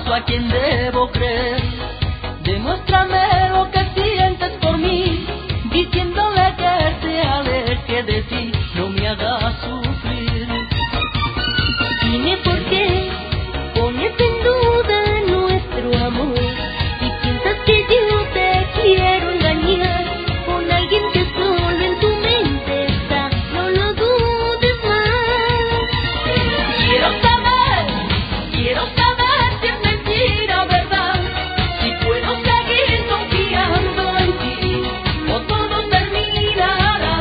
paso a quien debo creer. Demuéstrame lo que sientes por mí, diciéndole que se aleje de ti, no me hagas sufrir. Dime por qué pones en duda nuestro amor y piensas que yo te quiero engañar con alguien que solo en tu mente está, no lo dudes más. Quiero saber si es mentira, verdad, si puedo seguir confiando en ti o todo terminará.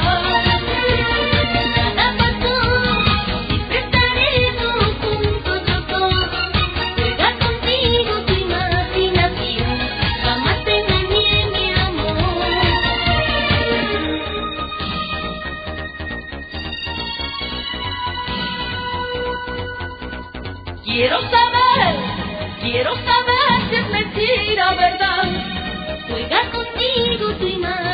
Nada pasó, siempre estaremos juntos los dos. Juega contigo tu imaginación, jamás te engañé, mi amor. Quiero saber si es mentira, verdad. Juega contigo tu imaginación.